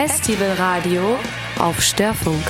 Festivalradio auf Störfunk.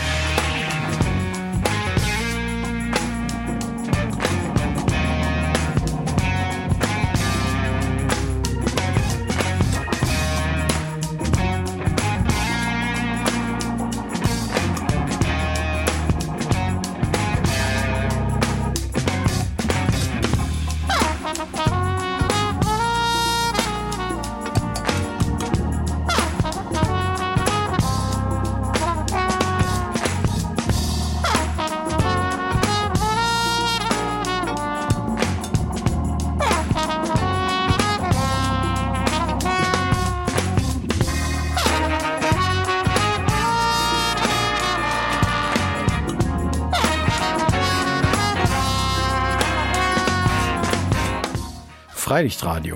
Freilichtradio.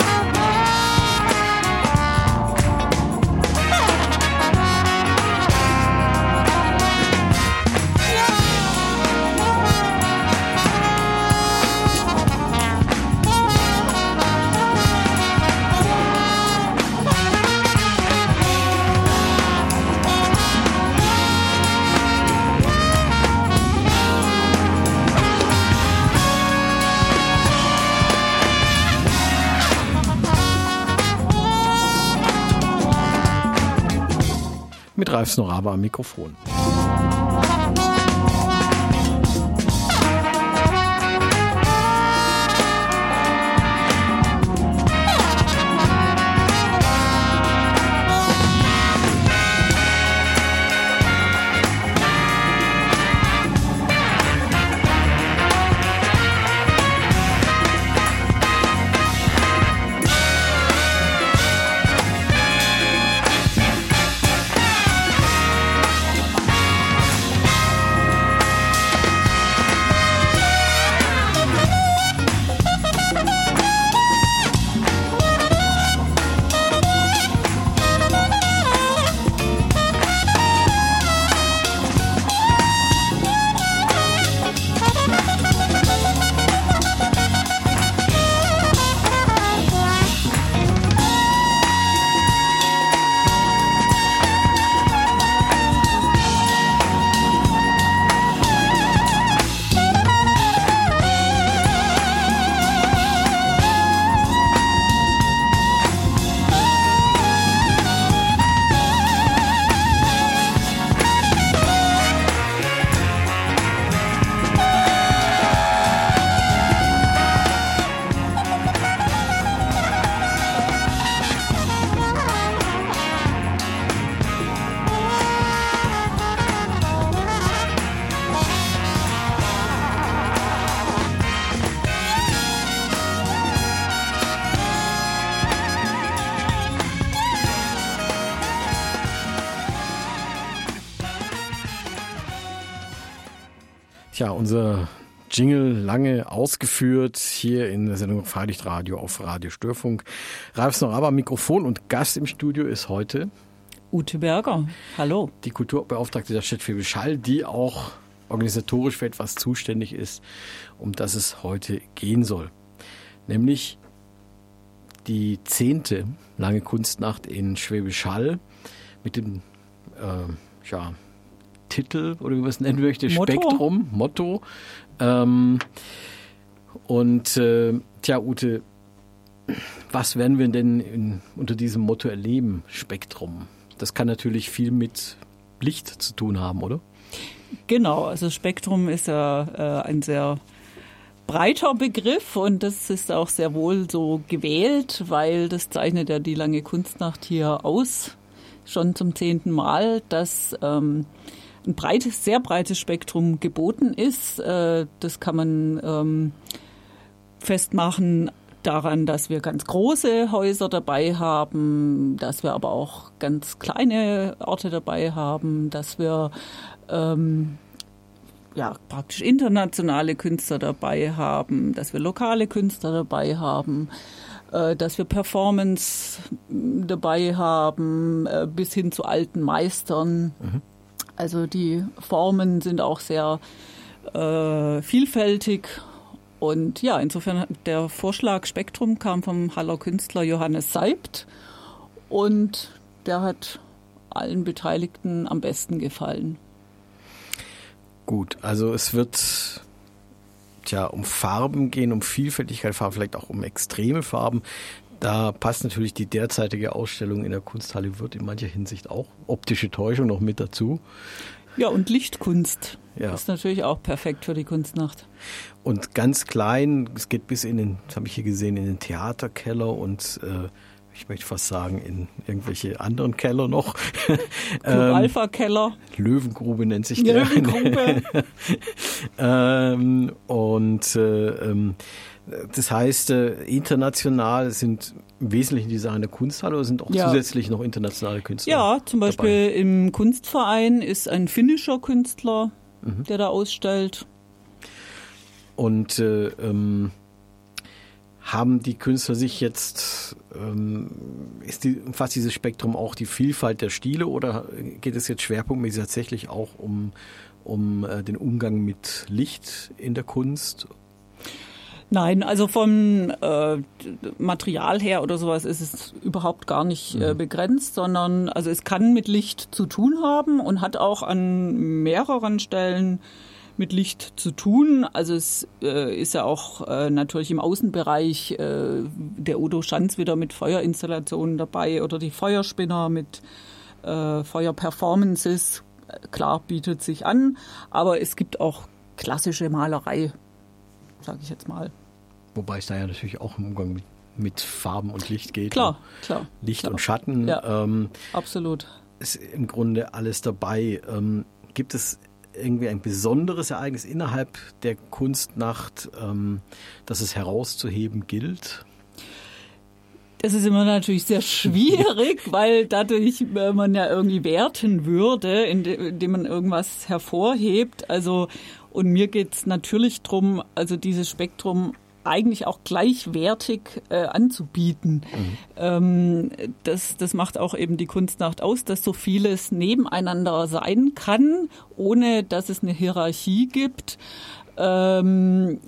Mit Ralf Snoraba am Mikrofon. Tja, unser Jingle lange ausgeführt hier in der Sendung Freilichtradio auf Radio Störfunk. Ralf Snoraba am Mikrofon und Gast im Studio ist heute Ute Berger. Hallo. Die Kulturbeauftragte der Stadt Schwäbisch Hall, die auch organisatorisch für etwas zuständig ist, um das es heute gehen soll. Nämlich die 10. Lange Kunstnacht in Schwäbisch Hall mit dem Titel oder wie man es nennen möchte, Motto. Ute, was werden wir denn unter diesem Motto erleben, Spektrum? Das kann natürlich viel mit Licht zu tun haben, oder? Genau, also Spektrum ist ja ein sehr breiter Begriff und das ist auch sehr wohl so gewählt, weil das zeichnet ja die Lange Kunstnacht hier aus, schon zum 10. Mal, dass ein sehr breites Spektrum geboten ist. Das kann man festmachen daran, dass wir ganz große Häuser dabei haben, dass wir aber auch ganz kleine Orte dabei haben, dass wir praktisch internationale Künstler dabei haben, dass wir lokale Künstler dabei haben, dass wir Performance dabei haben, bis hin zu alten Meistern. Mhm. Also die Formen sind auch sehr vielfältig. Und ja, insofern der Vorschlag Spektrum kam vom Haller Künstler Johannes Seibt. Und der hat allen Beteiligten am besten gefallen. Gut, also es wird um Farben gehen, um Vielfältigkeit Farben, vielleicht auch um extreme Farben. Da passt natürlich die derzeitige Ausstellung in der Kunsthalle Würth in mancher Hinsicht auch optische Täuschung noch mit dazu. Ja, und Lichtkunst ist natürlich auch perfekt für die Kunstnacht. Und ganz klein, es geht bis das habe ich hier gesehen, in den Theaterkeller und ich möchte fast sagen, in irgendwelche anderen Keller noch. Club Alpha Keller. Löwengrube nennt sich der. Löwengrube. Das heißt, international sind im Wesentlichen die Sachen der Kunsthalle oder sind auch zusätzlich noch internationale Künstler? Ja, zum Beispiel dabei? Im Kunstverein ist ein finnischer Künstler, der da ausstellt. Und haben die Künstler sich jetzt, umfasst dieses Spektrum auch die Vielfalt der Stile oder geht es jetzt schwerpunktmäßig tatsächlich auch um den Umgang mit Licht in der Kunst? Nein, also vom Material her oder sowas ist es überhaupt gar nicht begrenzt, sondern also es kann mit Licht zu tun haben und hat auch an mehreren Stellen mit Licht zu tun. Also es ist ja auch natürlich im Außenbereich der Udo Schanz wieder mit Feuerinstallationen dabei oder die Feuerspinner mit Feuerperformances. Klar, bietet sich an, aber es gibt auch klassische Malerei, sage ich jetzt mal. Wobei es da ja natürlich auch im Umgang mit Farben und Licht geht. Klar. Licht und Schatten. Ja, absolut. Ist im Grunde alles dabei. Gibt es irgendwie ein besonderes Ereignis innerhalb der Kunstnacht, das es herauszuheben gilt? Das ist immer natürlich sehr schwierig, weil dadurch man ja irgendwie werten würde, indem man irgendwas hervorhebt. Also, und mir geht es natürlich darum, also dieses Spektrum eigentlich auch gleichwertig anzubieten. Das macht auch eben die Kunstnacht aus, dass so vieles nebeneinander sein kann, ohne dass es eine Hierarchie gibt, sondern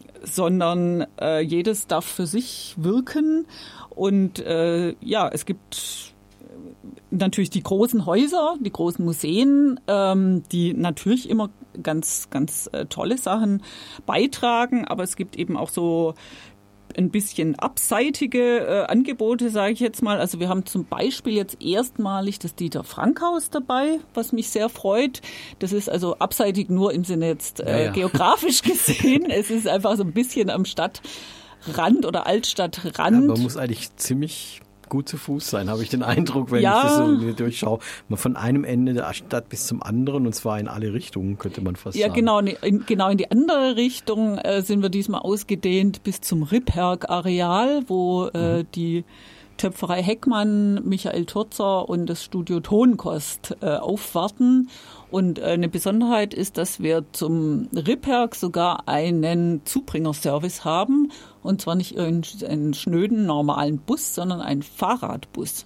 jedes darf für sich wirken. Und es gibt natürlich die großen Häuser, die großen Museen, die natürlich immer ganz, ganz tolle Sachen beitragen, aber es gibt eben auch so ein bisschen abseitige Angebote, sage ich jetzt mal. Also wir haben zum Beispiel jetzt erstmalig das Dieter-Frank-Haus dabei, was mich sehr freut. Das ist also abseitig nur im Sinne jetzt geografisch gesehen. Es ist einfach so ein bisschen am Stadtrand oder Altstadtrand. Ja, man muss eigentlich ziemlich gut zu Fuß sein, habe ich den Eindruck, wenn ich das so durchschaue. Man von einem Ende der Stadt bis zum anderen und zwar in alle Richtungen, könnte man fast sagen. Ja, genau in die andere Richtung sind wir diesmal ausgedehnt bis zum Rippherg-Areal, wo die Töpferei Heckmann, Michael Turzer und das Studio Tonkost aufwarten. Und eine Besonderheit ist, dass wir zum Rippherg sogar einen Zubringerservice haben. Und zwar nicht einen schnöden, normalen Bus, sondern einen Fahrradbus.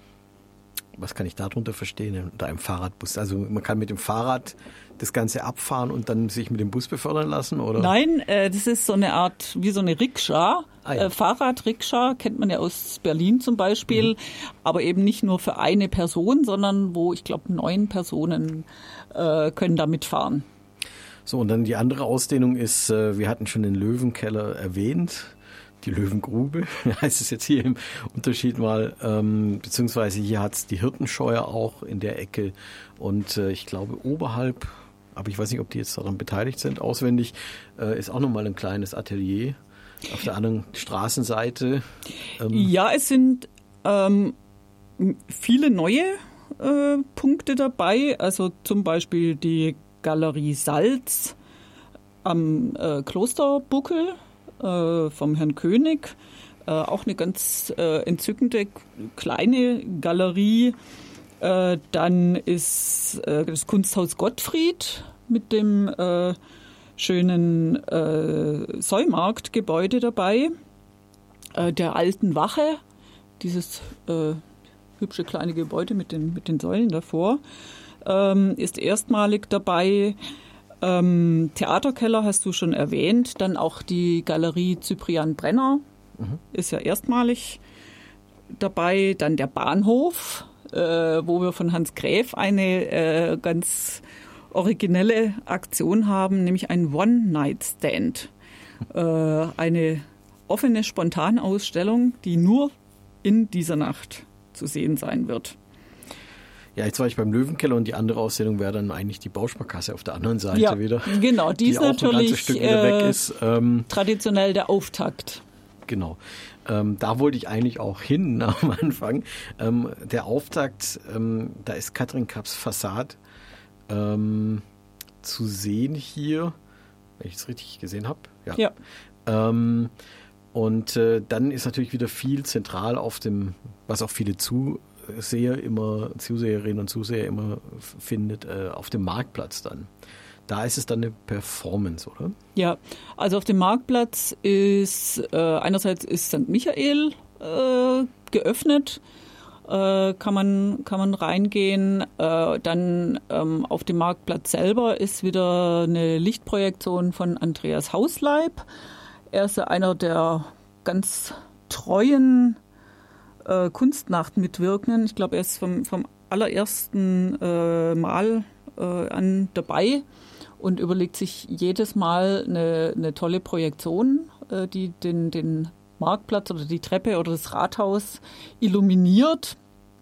Was kann ich darunter verstehen, unter einem Fahrradbus? Also man kann mit dem Fahrrad das Ganze abfahren und dann sich mit dem Bus befördern lassen, oder? Nein, das ist so eine Art, wie so eine Rikscha. Fahrradrikscha kennt man ja aus Berlin zum Beispiel, aber eben nicht nur für eine Person, sondern wo, ich glaube, 9 Personen können da mitfahren. So, und dann die andere Ausdehnung ist, wir hatten schon den Löwenkeller erwähnt, die Löwengrube, heißt es jetzt hier im Unterschied mal, beziehungsweise hier hat es die Hirtenscheuer auch in der Ecke und ich glaube oberhalb, aber ich weiß nicht, ob die jetzt daran beteiligt sind, auswendig, ist auch nochmal ein kleines Atelier auf der anderen Straßenseite. Ja, es sind viele neue Punkte dabei, also zum Beispiel die Galerie Salz am Klosterbuckel vom Herrn König, auch eine ganz entzückende kleine Galerie. Dann ist das Kunsthaus Gottfried mit dem schönen Säumarktgebäude dabei, der alten Wache, dieses hübsche kleine Gebäude mit den Säulen davor, ist erstmalig dabei. Theaterkeller hast du schon erwähnt, dann auch die Galerie Cyprian Brenner ist ja erstmalig dabei, dann der Bahnhof wo wir von Hans Gräf eine ganz originelle Aktion haben, nämlich einen One-Night-Stand. Eine offene Spontanausstellung, die nur in dieser Nacht zu sehen sein wird. Ja, jetzt war ich beim Löwenkeller und die andere Ausstellung wäre dann eigentlich die Bausparkasse auf der anderen Seite wieder. Genau, die ist auch natürlich ein ganzes Stück wieder weg ist. Traditionell der Auftakt. Genau. Da wollte ich eigentlich auch hin am Anfang. Der Auftakt, da ist Katrin Kapps Fassade zu sehen hier, wenn ich es richtig gesehen habe. Ja. Und dann ist natürlich wieder viel zentral auf dem, was auch viele Zuseherinnen und Zuseher immer findet, auf dem Marktplatz dann. Da ist es dann eine Performance, oder? Ja, also auf dem Marktplatz ist einerseits ist St. Michael geöffnet, kann man reingehen. Dann auf dem Marktplatz selber ist wieder eine Lichtprojektion von Andreas Hausleib. Er ist einer der ganz treuen Kunstnacht-Mitwirkenden. Ich glaube, er ist vom allerersten Mal an dabei und überlegt sich jedes Mal eine tolle Projektion, die den Marktplatz oder die Treppe oder das Rathaus illuminiert,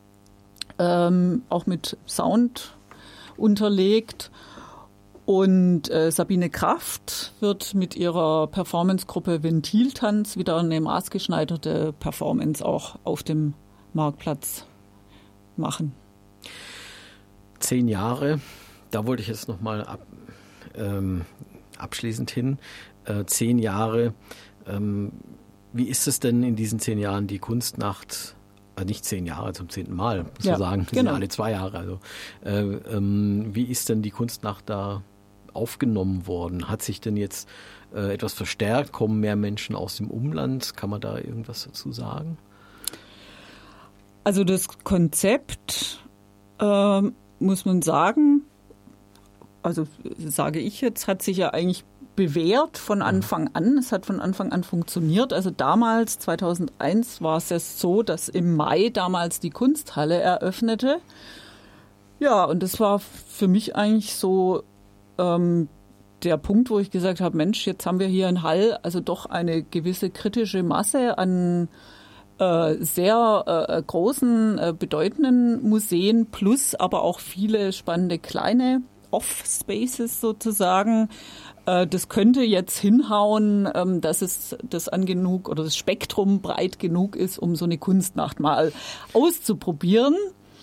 auch mit Sound unterlegt. Und Sabine Kraft wird mit ihrer Performancegruppe Ventiltanz wieder eine maßgeschneiderte Performance auch auf dem Marktplatz machen. 10 Jahre, da wollte ich jetzt nochmal abschließend hin. 10 Jahre, wie ist es denn in diesen 10 Jahren die Kunstnacht? Nicht 10 Jahre, zum 10. Mal, muss man sagen. Das sind alle 2 Jahre. Also, wie ist denn die Kunstnacht da aufgenommen worden? Hat sich denn jetzt etwas verstärkt? Kommen mehr Menschen aus dem Umland? Kann man da irgendwas dazu sagen? Also das Konzept, muss man sagen, also sage ich jetzt, hat sich ja eigentlich bewährt von Anfang an. Es hat von Anfang an funktioniert. Also damals, 2001, war es ja so, dass im Mai damals die Kunsthalle eröffnete. Ja, und das war für mich eigentlich so der Punkt, wo ich gesagt habe, Mensch, jetzt haben wir hier in Hall also doch eine gewisse kritische Masse an sehr großen, bedeutenden Museen, plus aber auch viele spannende kleine Off-Spaces sozusagen. Das könnte jetzt hinhauen, dass es das genug oder das Spektrum breit genug ist, um so eine Kunstnacht mal auszuprobieren.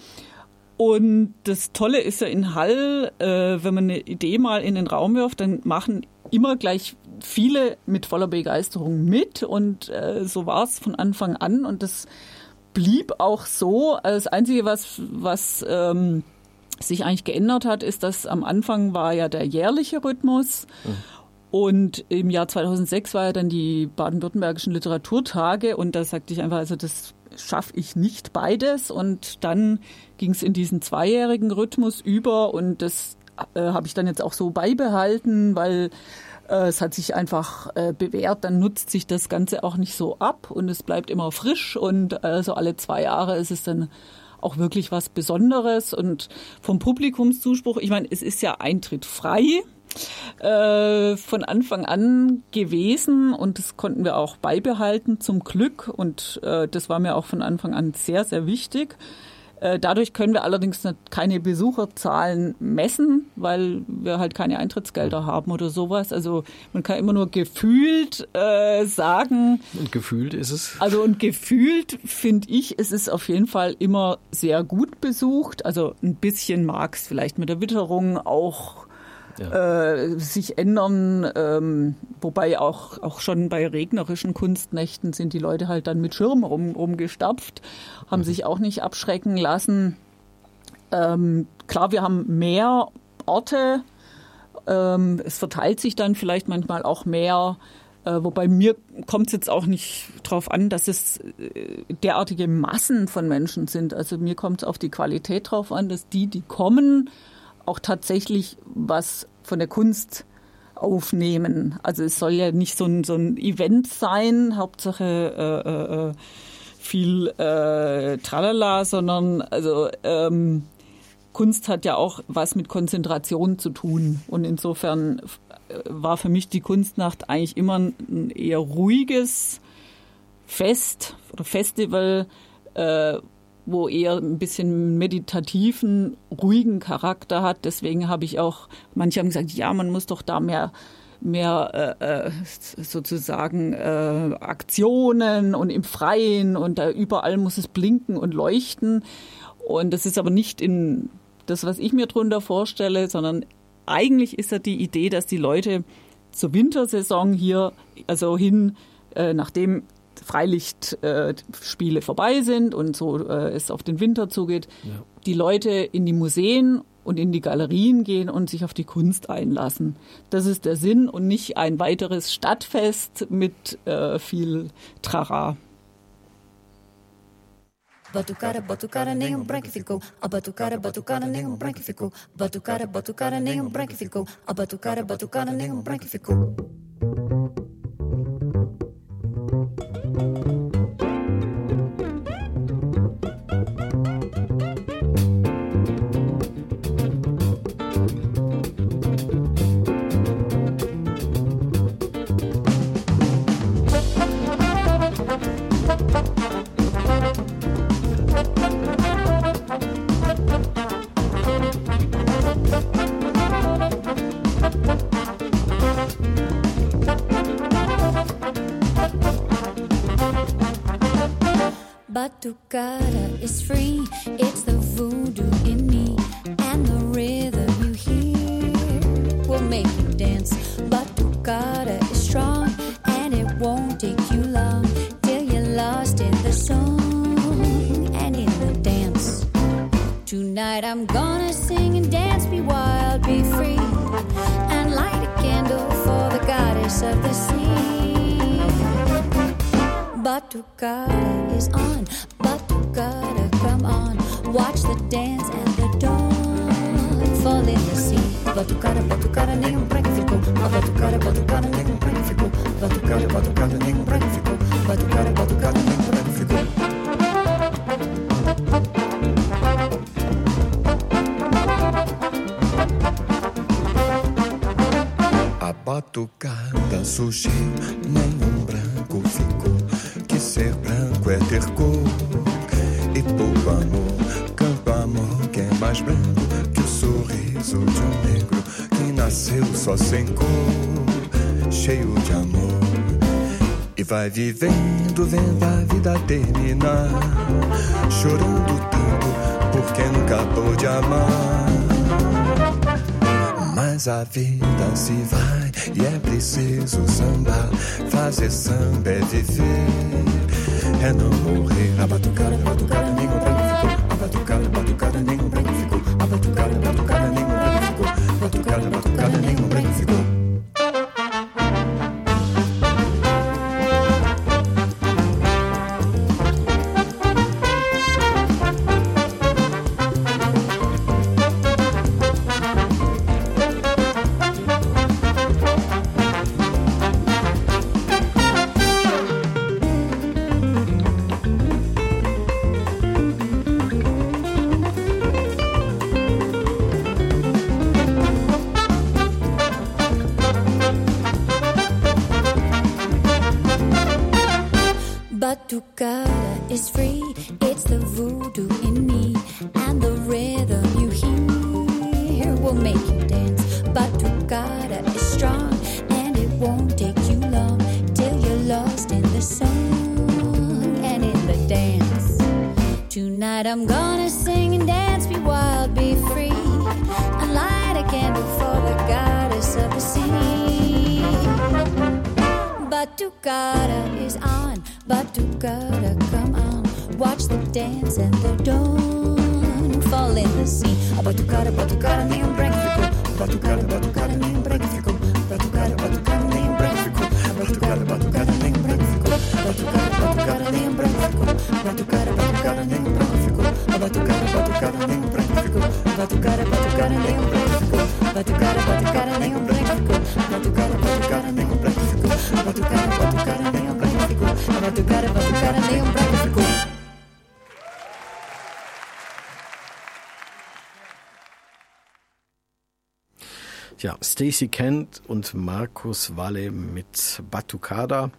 Und das Tolle ist ja in Hall, wenn man eine Idee mal in den Raum wirft, dann machen immer gleich viele mit voller Begeisterung mit. Und so war es von Anfang an. Und das blieb auch so. Das Einzige, was sich eigentlich geändert hat, ist, dass am Anfang war ja der jährliche Rhythmus. Und im Jahr 2006 war ja dann die baden-württembergischen Literaturtage. Und da sagte ich einfach, also das schaffe ich nicht beides. Und dann ging es in diesen 2-jährigen Rhythmus über. Und das habe ich dann jetzt auch so beibehalten, weil es hat sich einfach bewährt. Dann nutzt sich das Ganze auch nicht so ab und es bleibt immer frisch. Und also alle 2 Jahre ist es dann auch wirklich was Besonderes. Und vom Publikumszuspruch, ich meine, es ist ja Eintritt frei von Anfang an gewesen und das konnten wir auch beibehalten zum Glück und das war mir auch von Anfang an sehr, sehr wichtig. Dadurch können wir allerdings keine Besucherzahlen messen, weil wir halt keine Eintrittsgelder haben oder sowas. Also man kann immer nur gefühlt sagen. Und gefühlt ist es? Also und gefühlt finde ich, es ist auf jeden Fall immer sehr gut besucht. Also ein bisschen mag es vielleicht mit der Witterung auch sich ändern, wobei auch schon bei regnerischen Kunstnächten sind die Leute halt dann mit Schirm rumgestapft, haben sich auch nicht abschrecken lassen. Klar, wir haben mehr Orte, es verteilt sich dann vielleicht manchmal auch mehr, wobei mir kommt es jetzt auch nicht drauf an, dass es derartige Massen von Menschen sind. Also mir kommt es auf die Qualität drauf an, dass die kommen, auch tatsächlich was von der Kunst aufnehmen. Also es soll ja nicht so ein Event sein, Hauptsache viel Tralala, sondern also Kunst hat ja auch was mit Konzentration zu tun. Und insofern war für mich die Kunstnacht eigentlich immer ein eher ruhiges Fest oder Festival, wo eher ein bisschen meditativen, ruhigen Charakter hat. Deswegen habe ich auch, manche haben gesagt, ja, man muss doch da mehr sozusagen Aktionen und im Freien und da überall muss es blinken und leuchten. Und das ist aber nicht in das, was ich mir drunter vorstelle, sondern eigentlich ist ja die Idee, dass die Leute zur Wintersaison hier, also nachdem Freilichtspiele vorbei sind und so es auf den Winter zugeht, die Leute in die Museen und in die Galerien gehen und sich auf die Kunst einlassen. Das ist der Sinn und nicht ein weiteres Stadtfest mit viel Trara. Batucara, nenhum branco ficou. A batucara, nenhum branco ficou. Batucara, nenhum branco ficou. A batucara, nenhum branco ficou. Batucada is free, it's the voodoo in me, and the rhythm you hear will make you dance. Batucada is strong, and it won't take you long till you're lost in the song and in the dance. Tonight I'm gonna sing and dance, be wild, be free, and light a candle for the goddess of the sea. Batucada is on, Batucada, come on. Watch the dance and the dawn fall in the sea. Batucada, nenhum branco ficou. A batucada, nenhum branco ficou. Batucada, nenhum branco ficou. Batucada, nenhum branco ficou. A batucada surgiu, nenhum branco ficou. Que ser branco é ter cor. E pouco amor, canto amor que é mais branco que o sorriso de um negro que nasceu só sem cor, cheio de amor. E vai vivendo, vendo a vida terminar, chorando tanto porque nunca pôde amar. Mas a vida se vai e é preciso sambar. Fazer samba é viver, é não morrer. A batucada, nenhum branco ficou. A batucada, nenhum branco ficou. A batucada, nenhum branco ficou. Batucada, nenhum branco ficou. Batucada is free, it's the voodoo in me, and the rhythm you hear will make you dance. Batucada is strong, and it won't take you long till you're lost in the song and in the dance. Tonight I'm gonna sing and dance, be wild, be free, and light a candle for the goddess of the sea. Batucada is on, Batucada, come on. Watch the dance and the dawn fall in the sea. A batucada, nenhum branco ficou. Batucada, nenhum branco ficou. Batucada, nenhum branco ficou. Batucada, nenhum branco ficou. Batucada, nenhum branco ficou. Batucada, nenhum branco ficou. A batucada, nenhum branco ficou. Batucada, nenhum branco ficou. Batucada, nenhum branco ficou. Batucada, nenhum branco ficou. Batucada, nenhum branco ficou. Batucada, nenhum branco ficou. Ja, Stacey Kent und Markus Valle mit Batucada.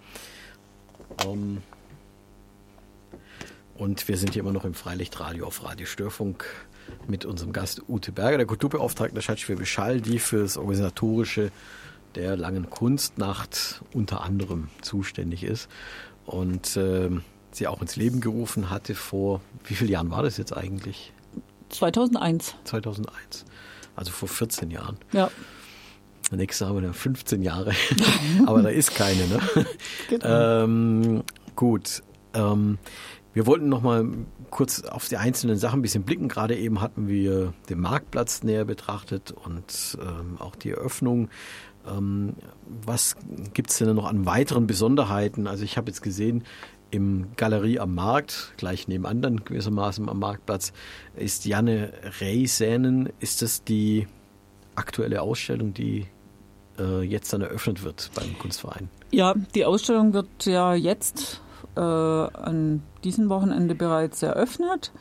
Und wir sind hier immer noch im Freilichtradio auf Radio Störfunk mit unserem Gast Ute Berger, der Kulturbeauftragte der Stadt Schwäbisch Hall, die für das Organisatorische der Langen Kunstnacht unter anderem zuständig ist und sie auch ins Leben gerufen hatte vor, wie vielen Jahren war das jetzt eigentlich? 2001. 2001, also vor 14 Jahren. Ja. Nächstes Jahr haben wir dann 15 Jahre, aber da ist keine, ne? Genau. Gut, wir wollten noch mal kurz auf die einzelnen Sachen ein bisschen blicken. Gerade eben hatten wir den Marktplatz näher betrachtet und auch die Eröffnung. Was gibt es denn noch an weiteren Besonderheiten? Also ich habe jetzt gesehen, im Galerie am Markt, gleich nebenan dann gewissermaßen am Marktplatz, ist Janne Reisänen. Ist das die aktuelle Ausstellung, die jetzt dann eröffnet wird beim Kunstverein? Ja, die Ausstellung wird ja jetzt an diesem Wochenende bereits eröffnet.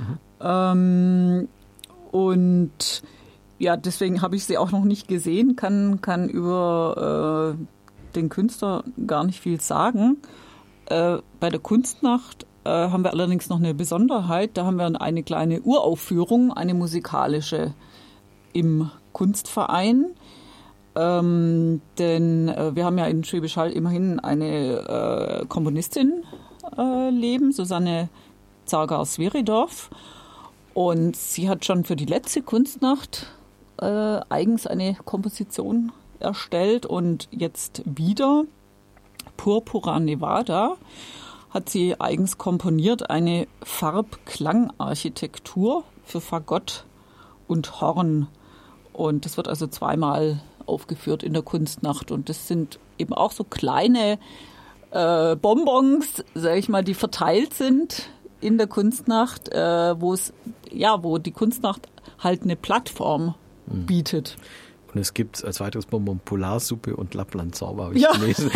Und ja, deswegen habe ich sie auch noch nicht gesehen, kann über den Künstler gar nicht viel sagen. Bei der Kunstnacht haben wir allerdings noch eine Besonderheit. Da haben wir eine kleine Uraufführung, eine musikalische im Kunstverein. Denn wir haben ja in Schwäbisch Hall immerhin eine Komponistin leben, Susanne Zagar-Sweridorf. Und sie hat schon für die letzte Kunstnacht eigens eine Komposition erstellt und jetzt wieder Purpura Nevada hat sie eigens komponiert, eine Farb-Klang-Architektur für Fagott und Horn. Und das wird also zweimal aufgeführt in der Kunstnacht. Und das sind eben auch so kleine Bonbons, sage ich mal, die verteilt sind in der Kunstnacht, wo die Kunstnacht halt eine Plattform bietet. Und es gibt als weiteres Bonbon Polarsuppe und Lapplandzauber, habe ich gelesen.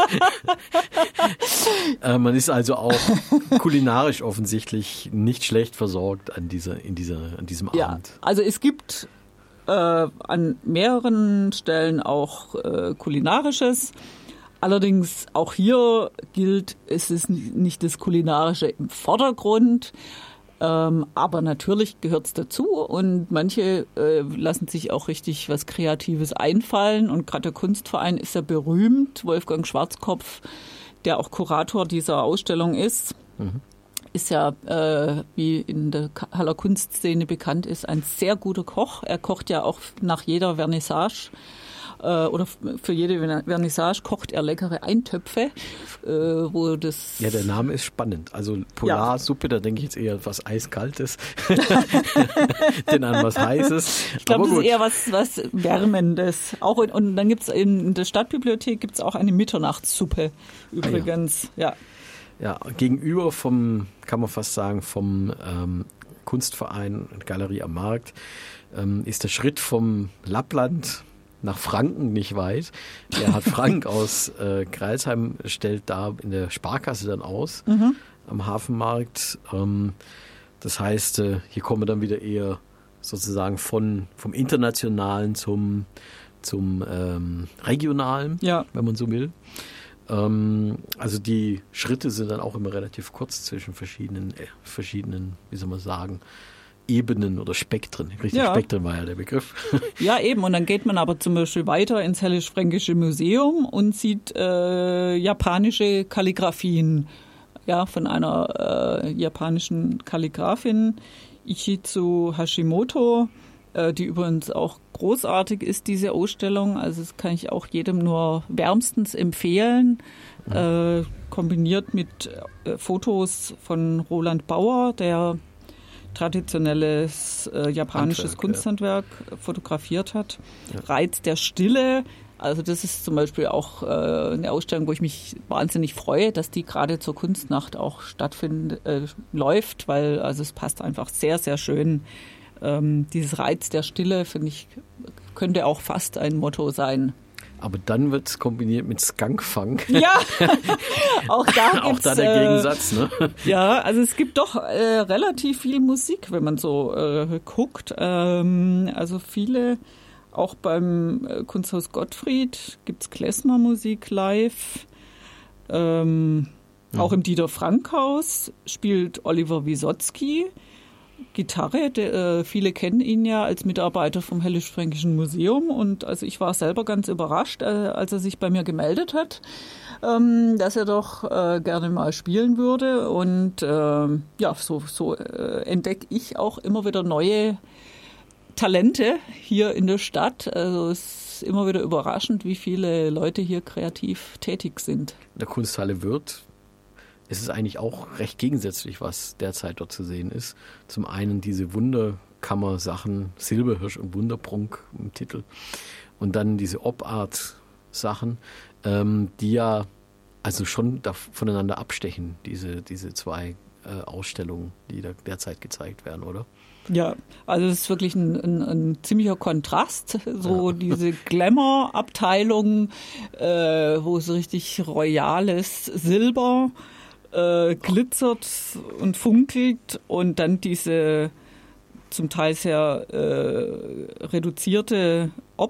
Man ist also auch kulinarisch offensichtlich nicht schlecht versorgt an diesem Abend. Also es gibt an mehreren Stellen auch Kulinarisches. Allerdings auch hier gilt, es ist nicht das Kulinarische im Vordergrund. Aber natürlich gehört es dazu und manche lassen sich auch richtig was Kreatives einfallen. Und gerade der Kunstverein ist ja berühmt. Wolfgang Schwarzkopf, der auch Kurator dieser Ausstellung ist, ist ja, wie in der Haller Kunstszene bekannt ist, ein sehr guter Koch. Er kocht ja auch nach jeder Vernissage. Oder für jede Vernissage kocht er leckere Eintöpfe, wo das... Ja, der Name ist spannend. Also Polarsuppe, da denke ich jetzt eher was Eiskaltes, denn an was Heißes. Ich glaube, das ist eher was Wärmendes. Auch und dann gibt es in der Stadtbibliothek gibt's auch eine Mitternachtssuppe übrigens. Ja, gegenüber kann man fast sagen, vom Kunstverein Galerie am Markt ist der Schritt vom Lappland nach Franken nicht weit. Der hat Frank aus Crailsheim, stellt da in der Sparkasse dann aus, am Hafenmarkt. Das heißt, hier kommen wir dann wieder eher sozusagen vom Internationalen zum Regionalen, wenn man so will. Also die Schritte sind dann auch immer relativ kurz zwischen verschiedenen, wie soll man sagen, Ebenen oder Spektren. Spektren war ja der Begriff. Ja, eben. Und dann geht man aber zum Beispiel weiter ins Hällisch-Fränkische Museum und sieht japanische Kalligraphien von einer japanischen Kalligrafin, Ichizu Hashimoto, die übrigens auch großartig ist, diese Ausstellung. Also das kann ich auch jedem nur wärmstens empfehlen. Kombiniert mit Fotos von Roland Bauer, der traditionelles japanisches Kunsthandwerk fotografiert hat. Ja. Reiz der Stille, also das ist zum Beispiel auch eine Ausstellung, wo ich mich wahnsinnig freue, dass die gerade zur Kunstnacht auch läuft, weil also es passt einfach sehr, sehr schön. Dieses Reiz der Stille, finde ich, könnte auch fast ein Motto sein. Aber dann wird es kombiniert mit Skunkfunk. Ja, auch da gibt's, auch da der Gegensatz, ne? Ja, also es gibt doch relativ viel Musik, wenn man so guckt. Also viele Auch beim Kunsthaus Gottfried gibt es Klezmer-Musik live. Auch im Dieter-Frank-Haus spielt Oliver Wisotzky Gitarre. Viele kennen ihn ja als Mitarbeiter vom Hällisch-Fränkischen Museum. Und also ich war selber ganz überrascht, als er sich bei mir gemeldet hat, dass er doch gerne mal spielen würde. Und so entdecke ich auch immer wieder neue Talente hier in der Stadt. Also es ist immer wieder überraschend, wie viele Leute hier kreativ tätig sind. In der Kunsthalle Würth ist es eigentlich auch recht gegensätzlich, was derzeit dort zu sehen ist. Zum einen diese Wunderkammer-Sachen, Silberhirsch und Wunderprunk im Titel. Und dann diese Op-Art-Sachen, die ja also schon voneinander abstechen, diese zwei Ausstellungen, die da derzeit gezeigt werden, oder? Ja, also es ist wirklich ein ziemlicher Kontrast, so diese Glamour-Abteilung, wo so richtig royales Silber glitzert und funkelt und dann diese zum Teil sehr reduzierte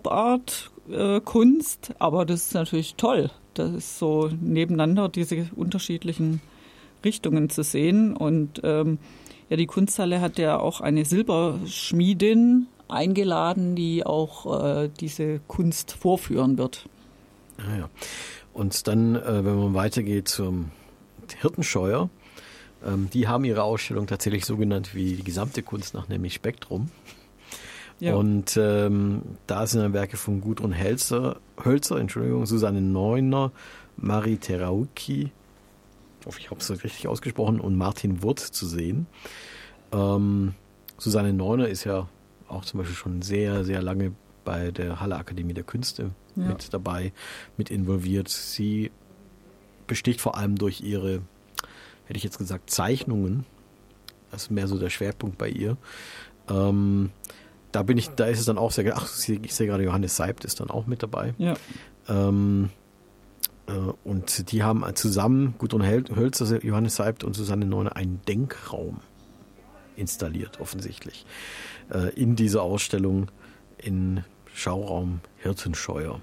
Op-Art-Kunst, aber das ist natürlich toll, das ist so nebeneinander diese unterschiedlichen Richtungen zu sehen und die Kunsthalle hat ja auch eine Silberschmiedin eingeladen, die auch diese Kunst vorführen wird. Ja. Und dann, wenn man weitergeht zum Hirtenscheuer, die haben ihre Ausstellung tatsächlich so genannt wie die gesamte Kunstnacht, nämlich Spektrum. Ja. Und da sind dann Werke von Gudrun Hölzer, Susanne Neuner, Marie Terauki, ich hoffe, ich habe es richtig ausgesprochen, und Martin Wurth zu sehen. Susanne Neuner ist ja auch zum Beispiel schon sehr, sehr lange bei der Halle Akademie der Künste mit dabei, mit involviert. Sie besticht vor allem durch ihre, hätte ich jetzt gesagt, Zeichnungen. Das ist mehr so der Schwerpunkt bei ihr. Da ist es dann auch sehr, ich sehe gerade, Johannes Seibt ist dann auch mit dabei. Ja. Und die haben zusammen, Gudrun Hölzer, Johannes Seibt und Susanne Neuner, einen Denkraum installiert, offensichtlich, in dieser Ausstellung in Schauraum Hirtenscheuer.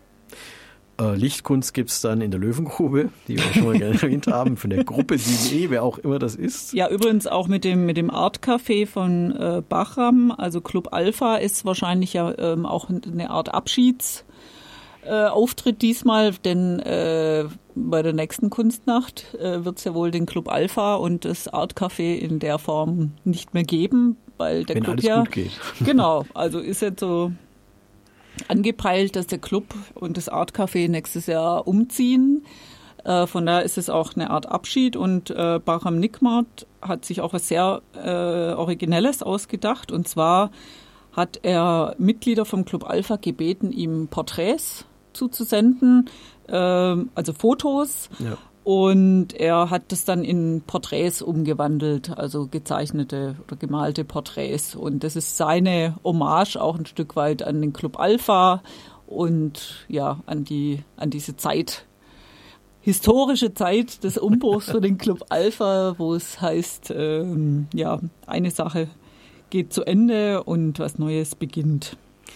Lichtkunst gibt es dann in der Löwengrube, die wir schon mal gerne erwähnt haben, von der Gruppe 7E, wer auch immer das ist. Ja, übrigens auch mit dem Art Café von Bachram, also Club Alpha ist wahrscheinlich ja auch eine Art Abschiedsauftritt diesmal, denn bei der nächsten Kunstnacht wird es ja wohl den Club Alpha und das Art Café in der Form nicht mehr geben, weil der Wenn Club alles gut geht. Genau, also ist jetzt so angepeilt, dass der Club und das Art Café nächstes Jahr umziehen. Von daher ist es auch eine Art Abschied und Bahram Nikmart hat sich auch was sehr Originelles ausgedacht, und zwar hat er Mitglieder vom Club Alpha gebeten, ihm Porträts zuzusenden, also Fotos. Ja. Und er hat das dann in Porträts umgewandelt, also gezeichnete oder gemalte Porträts. Und das ist seine Hommage auch ein Stück weit an den Club Alpha und ja, an diese Zeit, historische Zeit des Umbruchs für den Club Alpha, wo es heißt, eine Sache geht zu Ende und was Neues beginnt.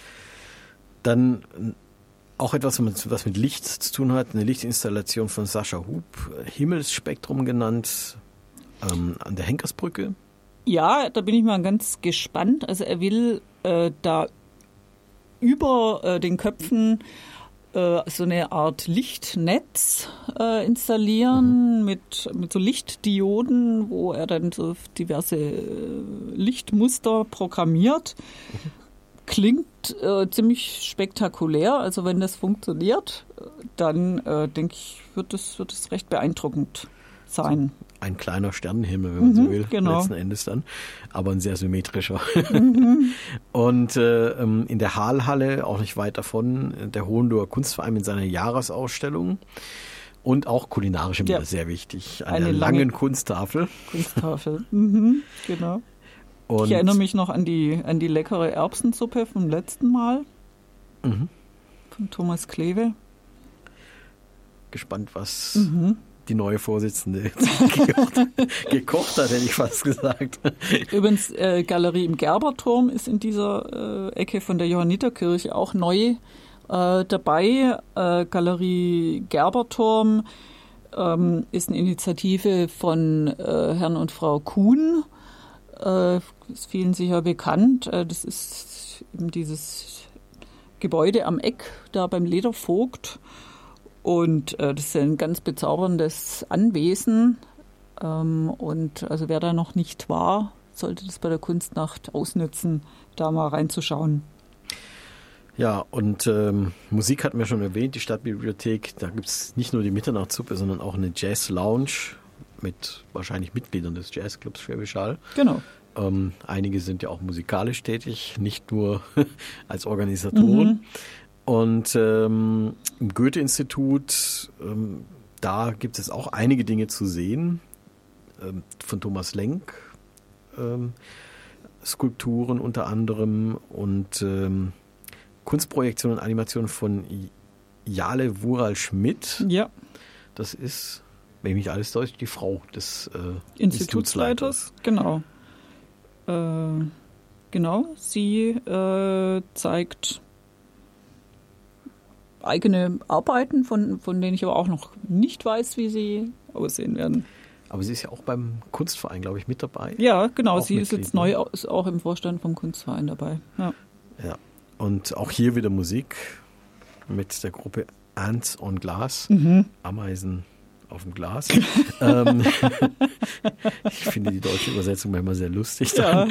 Dann auch etwas, was mit Licht zu tun hat, eine Lichtinstallation von Sascha Hub, Himmelsspektrum genannt, an der Henkersbrücke. Ja, da bin ich mal ganz gespannt. Also er will da über den Köpfen so eine Art Lichtnetz installieren mit so Lichtdioden, wo er dann so diverse Lichtmuster programmiert. Klingt ziemlich spektakulär. Also wenn das funktioniert, dann denke ich, wird es recht beeindruckend sein. Ein kleiner Sternenhimmel, wenn man so will, genau. Letzten Endes dann, aber ein sehr symmetrischer. Und in der Haalhalle, auch nicht weit davon, der Hohenloher Kunstverein mit seiner Jahresausstellung und auch kulinarisch immer sehr wichtig, eine langen Kunsttafel. Genau. Und ich erinnere mich noch an die leckere Erbsensuppe vom letzten Mal von Thomas Kleve. Gespannt, was die neue Vorsitzende gekocht hat, hätte ich fast gesagt. Übrigens, Galerie im Gerberturm ist in dieser Ecke von der Johanniterkirche auch neu dabei. Galerie Gerberturm ist eine Initiative von Herrn und Frau Kuhn. Ist vielen sicher bekannt. Das ist eben dieses Gebäude am Eck da beim Ledervogt. Und das ist ein ganz bezauberndes Anwesen. Und also wer da noch nicht war, sollte das bei der Kunstnacht ausnutzen, da mal reinzuschauen. Ja, und Musik hatten wir schon erwähnt, die Stadtbibliothek. Da gibt es nicht nur die Mitternachtssuppe, sondern auch eine Jazz-Lounge mit wahrscheinlich Mitgliedern des Jazzclubs Schwäbisch Hall. Genau. Einige sind ja auch musikalisch tätig, nicht nur als Organisatoren. Und im Goethe-Institut, da gibt es auch einige Dinge zu sehen. Von Thomas Lenk, Skulpturen unter anderem und Kunstprojektion und Animation von Jale Wural-Schmidt. Ja. Das ist, wenn mich nicht alles täuscht, die Frau des Institutsleiters. Genau. Genau, sie zeigt eigene Arbeiten, von denen ich aber auch noch nicht weiß, wie sie aussehen werden. Aber sie ist ja auch beim Kunstverein, glaube ich, mit dabei. Ja, genau, auch sie Mitglied, ist jetzt neu, ist auch im Vorstand vom Kunstverein dabei. Ja. Ja, und auch hier wieder Musik mit der Gruppe Ants on Glass, Ameisen auf dem Glas. Ich finde die deutsche Übersetzung manchmal sehr lustig. Ja.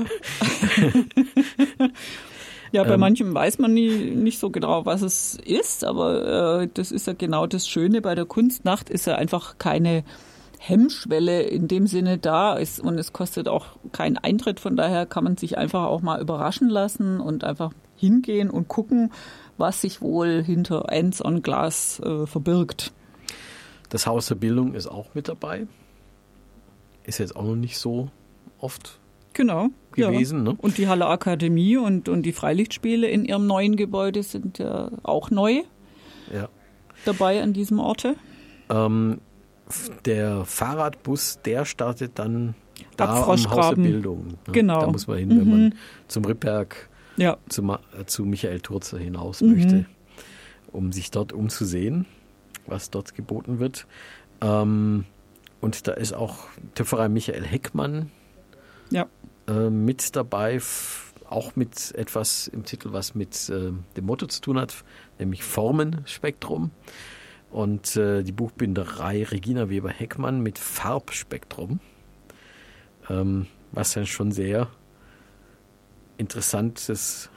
Ja, bei manchem weiß man nicht so genau, was es ist, aber das ist ja genau das Schöne bei der Kunstnacht, ist ja einfach keine Hemmschwelle in dem Sinne da ist und es kostet auch keinen Eintritt, von daher kann man sich einfach auch mal überraschen lassen und einfach hingehen und gucken, was sich wohl hinter Ants on Glass verbirgt. Das Haus der Bildung ist auch mit dabei. Ist jetzt auch noch nicht so oft genau, gewesen. Ja. Ne? Und die Halle Akademie und die Freilichtspiele in ihrem neuen Gebäude sind ja auch neu dabei an diesem Orte. Der Fahrradbus, der startet dann da am Haus der Bildung. Ne? Genau. Da muss man hin, wenn man zum Rippberg, zu Michael Turzer hinaus möchte, um sich dort umzusehen, was dort geboten wird. Und da ist auch Töpferei Michael Heckmann mit dabei, auch mit etwas im Titel, was mit dem Motto zu tun hat, nämlich Formenspektrum. Und die Buchbinderei Regina Weber-Heckmann mit Farbspektrum, was dann schon sehr interessante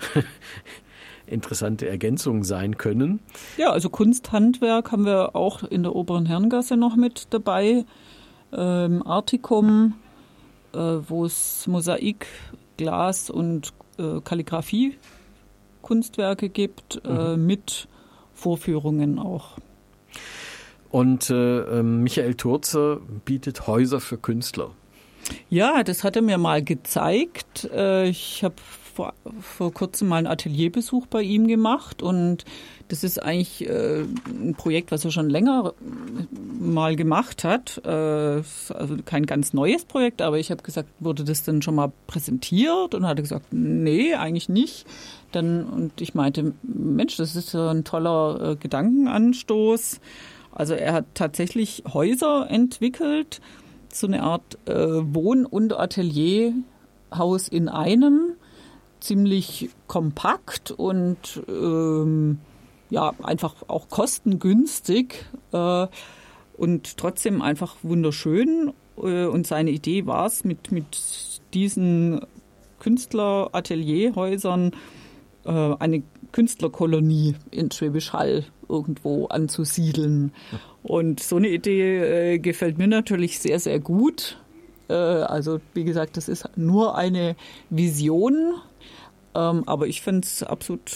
Ergänzungen sein können. Ja, also Kunsthandwerk haben wir auch in der Oberen Herrengasse noch mit dabei. Artikum, wo es Mosaik, Glas und Kalligrafie-Kunstwerke gibt, mit Vorführungen auch. Und Michael Turzer bietet Häuser für Künstler. Ja, das hat er mir mal gezeigt. Ich habe vor kurzem mal einen Atelierbesuch bei ihm gemacht und das ist eigentlich ein Projekt, was er schon länger mal gemacht hat. Also kein ganz neues Projekt, aber ich habe gesagt, wurde das denn schon mal präsentiert? Und hat er gesagt, nee, eigentlich nicht. Und ich meinte, Mensch, das ist ja ein toller Gedankenanstoß. Also er hat tatsächlich Häuser entwickelt, so eine Art Wohn- und Atelierhaus in einem, ziemlich kompakt und einfach auch kostengünstig und trotzdem einfach wunderschön. Und seine Idee war es, mit diesen Künstler-Atelierhäusern eine Künstlerkolonie in Schwäbisch Hall irgendwo anzusiedeln. Und so eine Idee gefällt mir natürlich sehr, sehr gut. Also wie gesagt, das ist nur eine Vision, aber ich finde es absolut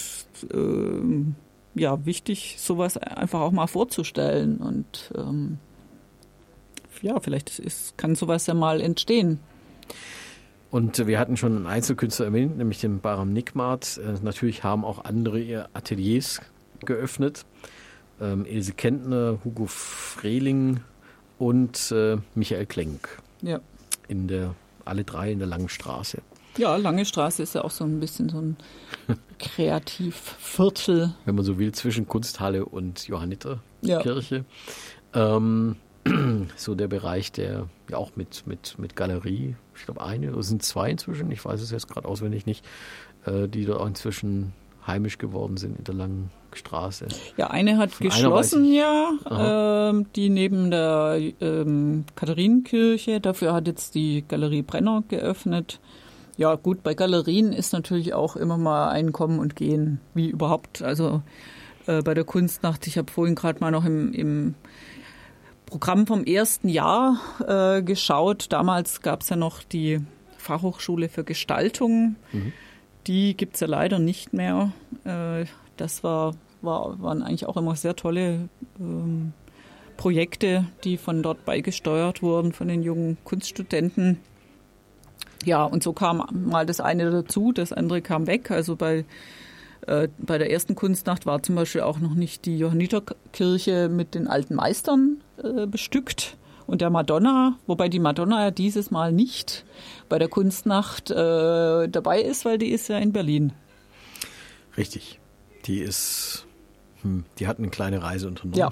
wichtig, sowas einfach auch mal vorzustellen. Und vielleicht kann sowas ja mal entstehen. Und wir hatten schon einen Einzelkünstler erwähnt, nämlich den Baram Nikmart. Natürlich haben auch andere ihr Ateliers geöffnet. Ilse Kentner, Hugo Frehling, und Michael Klenk. Ja. Alle drei in der Langen Straße. Ja, Lange Straße ist ja auch so ein bisschen so ein Kreativviertel. Wenn man so will, zwischen Kunsthalle und Johanniterkirche. Ja. So der Bereich, der ja auch mit Galerie, ich glaube es sind 2 inzwischen, ich weiß es jetzt gerade auswendig nicht, die da auch inzwischen heimisch geworden sind in der Langen Straße. Ja, eine hat geschlossen, die neben der Katharinenkirche, dafür hat jetzt die Galerie Brenner geöffnet. Ja gut, bei Galerien ist natürlich auch immer mal ein Kommen und Gehen, wie überhaupt. Also bei der Kunstnacht, ich habe vorhin gerade mal noch im Programm vom ersten Jahr geschaut. Damals gab es ja noch die Fachhochschule für Gestaltung. Mhm. Die gibt es ja leider nicht mehr. Das waren eigentlich auch immer sehr tolle Projekte, die von dort beigesteuert wurden, von den jungen Kunststudenten. Ja, und so kam mal das eine dazu, das andere kam weg. Also bei der ersten Kunstnacht war zum Beispiel auch noch nicht die Johanniterkirche mit den alten Meistern bestückt und der Madonna, wobei die Madonna ja dieses Mal nicht bei der Kunstnacht dabei ist, weil die ist ja in Berlin. Richtig. Die hat eine kleine Reise unternommen. Ja.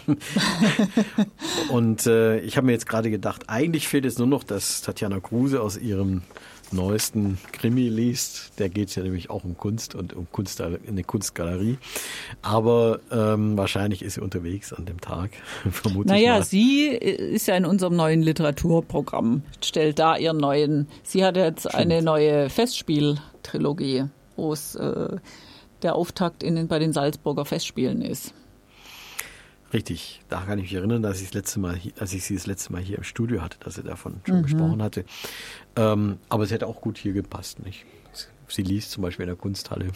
Und ich habe mir jetzt gerade gedacht, eigentlich fehlt jetzt nur noch, dass Tatjana Kruse aus ihrem neuesten Krimi liest. Der geht es ja nämlich auch um Kunst und um eine Kunstgalerie. Aber wahrscheinlich ist sie unterwegs an dem Tag. Vermutlich. Naja, sie ist ja in unserem neuen Literaturprogramm, stellt da ihren neuen. Sie hat jetzt eine neue Festspieltrilogie, wo es der Auftakt bei den Salzburger Festspielen ist. Richtig, da kann ich mich erinnern, dass ich sie das letzte Mal hier im Studio hatte, dass sie davon schon gesprochen hatte. Aber es hätte auch gut hier gepasst, nicht? Sie liest zum Beispiel in der Kunsthalle.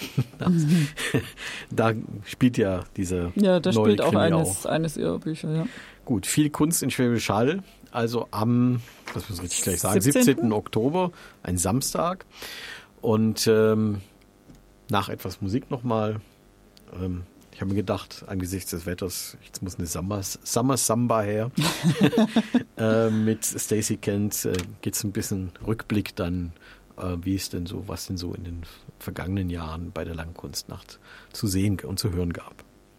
Da spielt ja dieser da neue spielt auch Krimi eines ihrer Bücher, ja. Gut, viel Kunst in Schwäbisch Hall, also am, das muss ich richtig gleich sagen, 17. Oktober, ein Samstag. Und nach etwas Musik nochmal. Ich habe mir gedacht, angesichts des Wetters, jetzt muss eine Summer Samba her. Mit Stacey Kent geht es ein bisschen Rückblick dann, was denn so in den vergangenen Jahren bei der Langen Kunstnacht zu sehen und zu hören gab.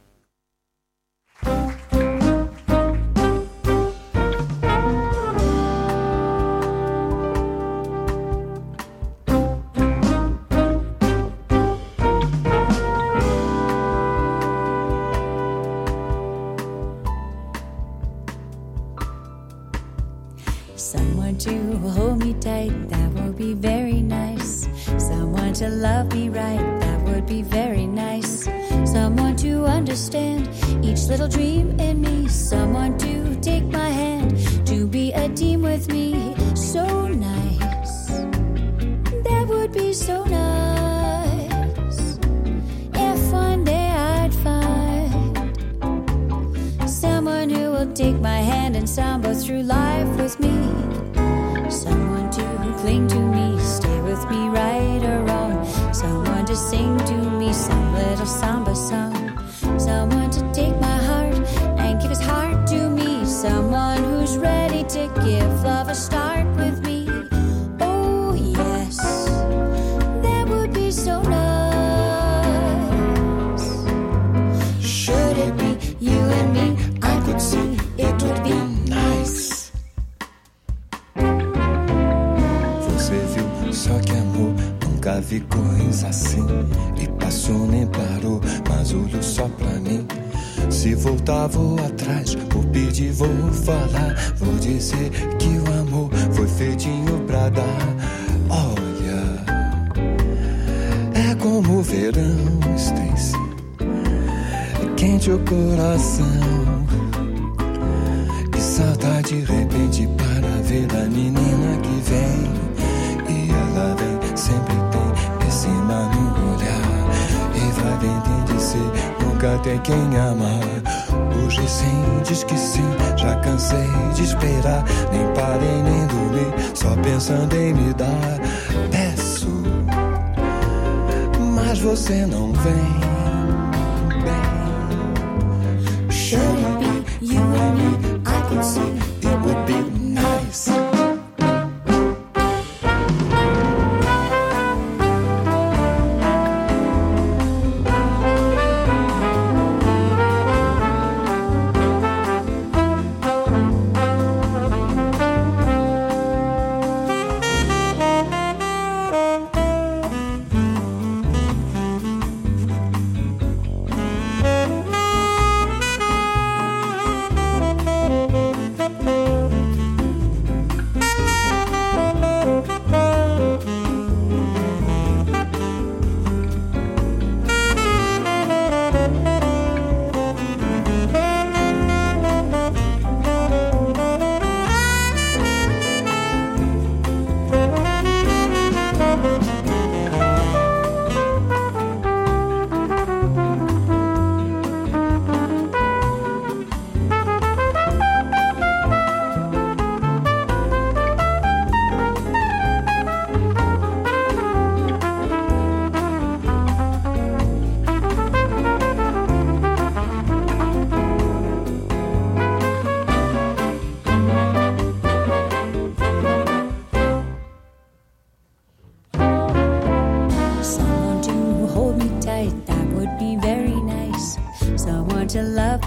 Someone to hold me tight, that would be very nice. Someone to love me right, that would be very nice. Someone to understand each little dream in me. Someone to take my hand, to be a team with me. So nice, that would be so nice. If one day I'd find someone who will take my hand and samba through life with me. Someone to cling to me, stay with me right or wrong. Someone to sing to me some little samba song. Someone to take my heart and give his heart to me. Someone who's ready to give love a start with me. Oh yes, that would be so nice. Should it be you and me? I could see it would be nice. Só que amor, nunca vi coisa assim. E passou nem parou, mas olhou só pra mim. Se voltar vou atrás, vou pedir, vou falar. Vou dizer que o amor foi feitinho pra dar. Olha, é como o verão, Stacey, quente o coração. E saudade de repente para ver a menina que vem. Ela vem, sempre tem esse mar no olhar. E vai bem, tem de ser, nunca tem quem amar. Hoje sim, diz que sim, já cansei de esperar. Nem parei nem dormi, só pensando em me dar. Peço, mas você não vem. Should it be you and me? I can see it would be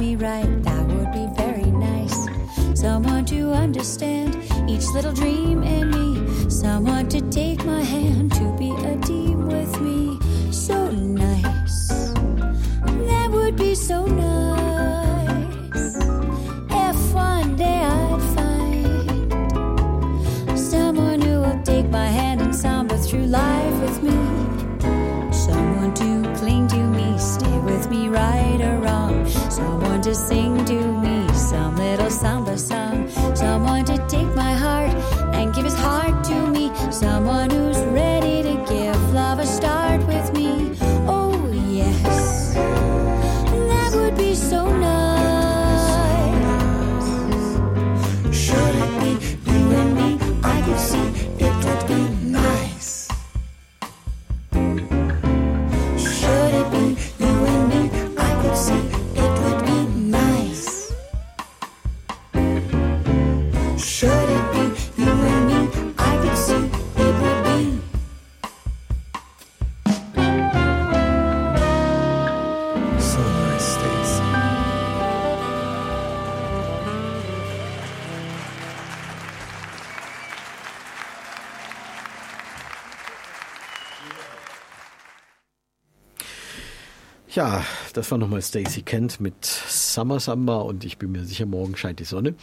me right, that would be very nice. Someone to understand each little dream in me. Someone to take my hand, to be a team with me. So nice, that would be so nice. If one day I'd find someone who will take my hand and samba through life with me. Someone to cling to me, stay with me right or wrong. Someone to sing to me some little samba song. Someone to take my heart and give his heart to me. Someone who's ready to give love a start with me. Oh yes, that would be so nice. Should it be you and me? I could see it would be nice. Should it be you and me? I could see it would be nice. Should it be you and me? I could see it would be. So nice, Stacy. Ja, das war nochmal Stacey Kent mit Summer Samba und ich bin mir sicher, morgen scheint die Sonne.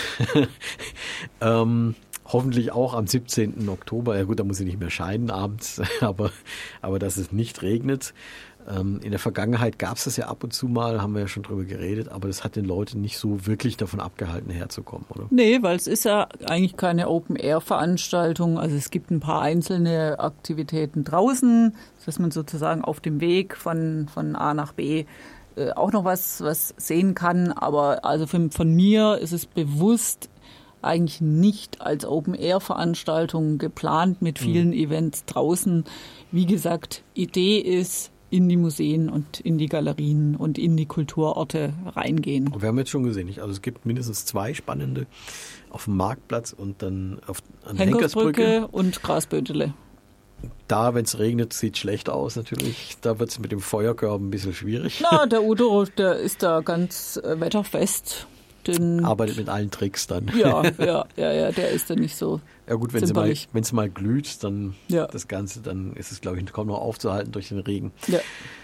Hoffentlich auch am 17. Oktober. Ja gut, da muss sie nicht mehr scheinen abends, aber dass es nicht regnet. In der Vergangenheit gab es das ja ab und zu mal, haben wir ja schon drüber geredet, aber das hat den Leuten nicht so wirklich davon abgehalten, herzukommen, oder? Nee, weil es ist ja eigentlich keine Open-Air-Veranstaltung. Also es gibt ein paar einzelne Aktivitäten draußen, dass man sozusagen auf dem Weg von A nach B auch noch was sehen kann. Aber also von mir ist es bewusst eigentlich nicht als Open-Air-Veranstaltung geplant mit vielen Events draußen. Wie gesagt, Idee ist, in die Museen und in die Galerien und in die Kulturorte reingehen. Wir haben jetzt schon gesehen, also es gibt mindestens 2 spannende auf dem Marktplatz und dann an der Henkersbrücke und Grasbödele. Da, wenn es regnet, sieht schlecht aus natürlich. Da wird es mit dem Feuerkorb ein bisschen schwierig. Na, der Udo, der ist da ganz wetterfest. Arbeitet mit allen Tricks dann. Ja, der ist dann nicht so. Ja gut, wenn es mal glüht, dann ja. Das Ganze, dann ist es, glaube ich, kaum noch aufzuhalten durch den Regen. Ja.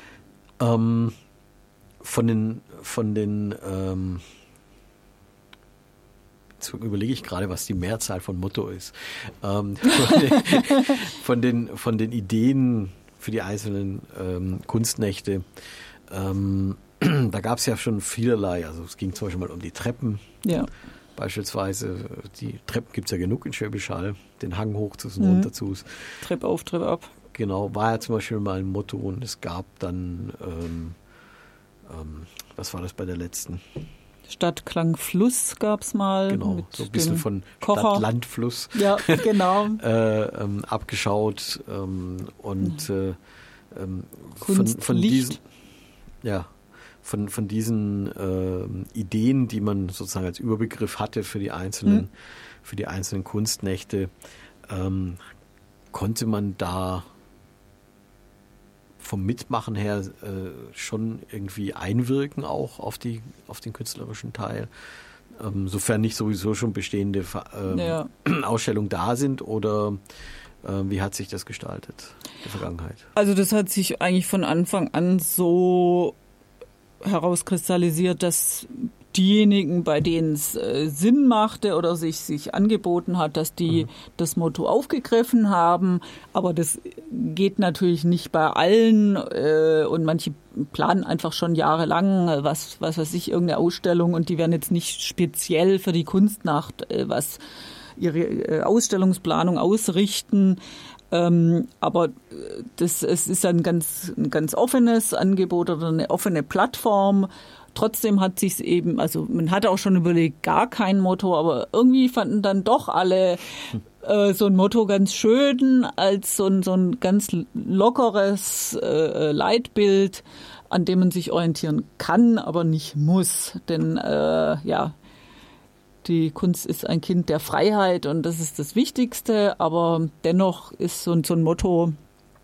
Von den jetzt überlege ich gerade, was die Mehrzahl von Motto ist. Von den Ideen für die einzelnen Kunstnächte. Da gab es ja schon vielerlei. Also es ging zum Beispiel mal um die Treppen. Ja. Beispielsweise, die Treppen gibt es ja genug in Schwäbisch Hall, den Hang hoch zu und runter zu. Treppe auf, Treppe ab. Genau, war ja zum Beispiel mal ein Motto und es gab dann, was war das bei der letzten? Stadtklang Fluss gab es mal. Genau, mit so ein bisschen von Kocher. Stadt, Land, Fluss. Ja, genau. Abgeschaut und Kunst, von Licht. diesen, ja, von diesen Ideen, die man sozusagen als Überbegriff hatte für die einzelnen Kunstnächte, konnte man da vom Mitmachen her schon irgendwie einwirken auch auf den künstlerischen Teil, sofern nicht sowieso schon bestehende Ausstellungen da sind, oder wie hat sich das gestaltet in der Vergangenheit? Also das hat sich eigentlich von Anfang an so herauskristallisiert, dass diejenigen, bei denen es Sinn machte oder sich angeboten hat, dass die das Motto aufgegriffen haben. Aber das geht natürlich nicht bei allen und manche planen einfach schon jahrelang, was weiß ich, irgendeine Ausstellung, und die werden jetzt nicht speziell für die Kunstnacht was ihre Ausstellungsplanung ausrichten. Aber es ist ein ganz offenes Angebot oder eine offene Plattform. Trotzdem hat sich's eben, also man hatte auch schon überlegt, gar kein Motto, aber irgendwie fanden dann doch alle so ein Motto ganz schön als so ein ganz lockeres Leitbild, an dem man sich orientieren kann, aber nicht muss. Denn die Kunst ist ein Kind der Freiheit und das ist das Wichtigste, aber dennoch ist so ein Motto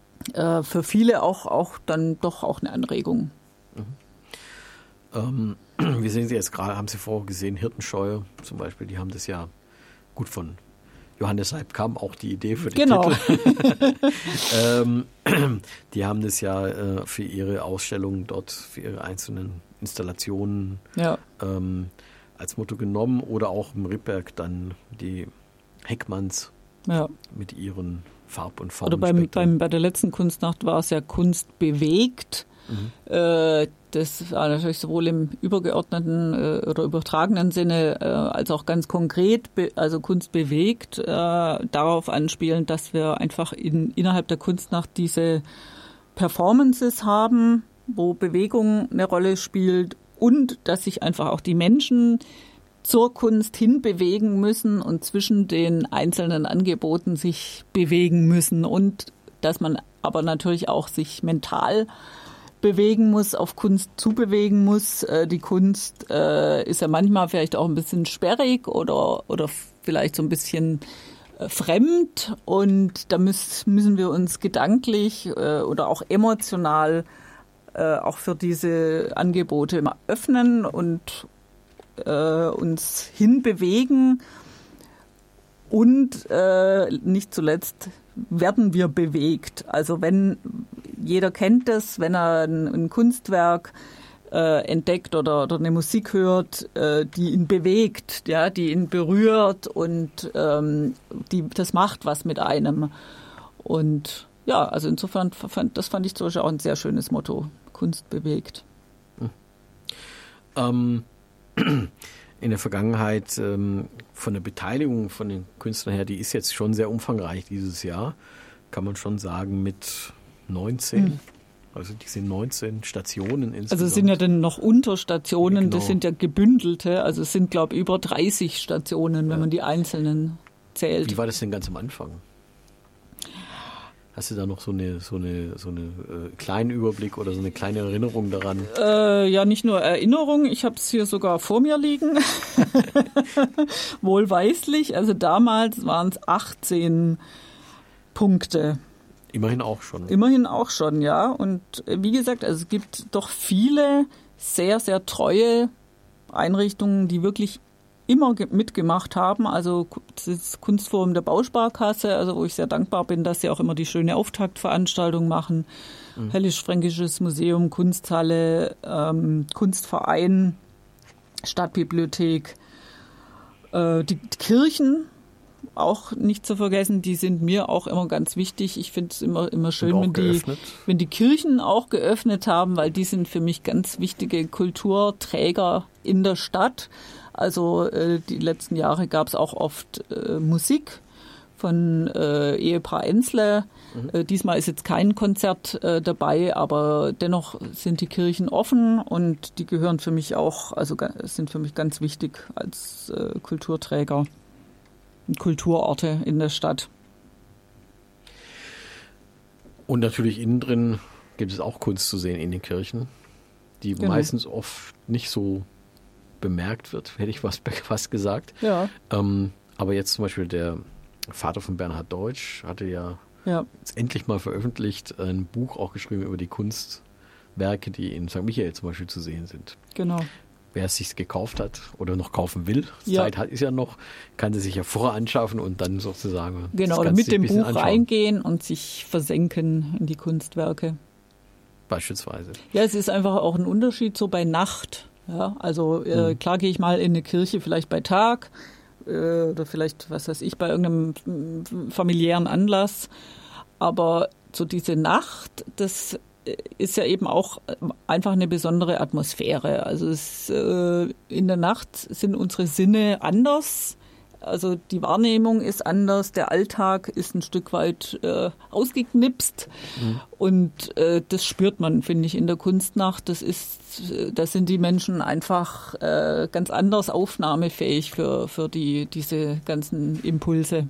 für viele auch dann doch auch eine Anregung. wir sehen sie jetzt gerade, haben Sie vorher gesehen, Hirtenscheu zum Beispiel, die haben das ja gut von Johannes Seib kam auch die Idee für den Titel. Die haben das ja für ihre Ausstellungen dort, für ihre einzelnen Installationen als Motto genommen oder auch im Rippberg dann die Heckmanns mit ihren Farb- und Formenspektren. Oder bei der letzten Kunstnacht war es ja Kunst bewegt. Das war natürlich sowohl im übergeordneten oder übertragenen Sinne als auch ganz konkret, also Kunst bewegt, darauf anspielend, dass wir einfach innerhalb der Kunstnacht diese Performances haben, wo Bewegung eine Rolle spielt und dass sich einfach auch die Menschen zur Kunst hinbewegen müssen und zwischen den einzelnen Angeboten sich bewegen müssen und dass man aber natürlich auch sich mental bewegen muss, auf Kunst zubewegen muss. Die Kunst ist ja manchmal vielleicht auch ein bisschen sperrig oder vielleicht so ein bisschen fremd und da müssen wir uns gedanklich oder auch emotional auch für diese Angebote öffnen und uns hinbewegen und nicht zuletzt werden wir bewegt. Also wenn jeder kennt das, wenn er ein Kunstwerk entdeckt oder eine Musik hört, die ihn bewegt, ja, die ihn berührt und das macht was mit einem. Und ja, also insofern fand ich zum Beispiel auch ein sehr schönes Motto, Kunst bewegt. In der Vergangenheit von der Beteiligung von den Künstlern her, die ist jetzt schon sehr umfangreich dieses Jahr, kann man schon sagen, mit 19. Also diese 19 Stationen insgesamt. Also es sind ja dann noch Unterstationen, Genau. Das sind ja gebündelte, also es sind, glaube ich, über 30 Stationen, wenn man die einzelnen zählt. Wie war das denn ganz am Anfang? Hast du da noch so eine kleinen Überblick oder so eine kleine Erinnerung daran? Ja, nicht nur Erinnerung, ich habe es hier sogar vor mir liegen. Wohlweislich, also damals waren es 18 Punkte. Immerhin auch schon. Immerhin auch schon, ja. Und wie gesagt, also es gibt doch viele sehr, sehr treue Einrichtungen, die wirklich immer mitgemacht haben. Also das Kunstforum der Bausparkasse, also wo ich sehr dankbar bin, dass sie auch immer die schöne Auftaktveranstaltung machen. Hällisch-Fränkisches Museum, Kunsthalle, Kunstverein, Stadtbibliothek, die Kirchen. Auch nicht zu vergessen, die sind mir auch immer ganz wichtig. Ich finde es immer schön, wenn die Kirchen auch geöffnet haben, weil die sind für mich ganz wichtige Kulturträger in der Stadt. Also die letzten Jahre gab es auch oft Musik von Ehepaar Enzle. Diesmal ist jetzt kein Konzert dabei, aber dennoch sind die Kirchen offen und die gehören für mich auch, also sind für mich ganz wichtig als Kulturträger. Kulturorte in der Stadt. Und natürlich innen drin gibt es auch Kunst zu sehen in den Kirchen, die meistens oft nicht so bemerkt wird, hätte ich fast gesagt. Ja. Aber jetzt zum Beispiel der Vater von Bernhard Deutsch hatte ja jetzt endlich mal veröffentlicht ein Buch auch geschrieben über die Kunstwerke, die in St. Michael zum Beispiel zu sehen sind. Genau. Wer es sich gekauft hat oder noch kaufen will, Zeit ist ja noch, kann sie sich ja vorher anschaffen und dann sozusagen mit dem Buch reingehen und sich versenken in die Kunstwerke. Beispielsweise. Ja, es ist einfach auch ein Unterschied so bei Nacht. Ja, also klar gehe ich mal in eine Kirche, vielleicht bei Tag oder vielleicht, was weiß ich, bei irgendeinem familiären Anlass. Aber so diese Nacht, das ist ja eben auch einfach eine besondere Atmosphäre. Also in der Nacht sind unsere Sinne anders. Also die Wahrnehmung ist anders, der Alltag ist ein Stück weit ausgeknipst und das spürt man, finde ich, in der Kunstnacht. Da sind die Menschen einfach ganz anders aufnahmefähig für diese ganzen Impulse.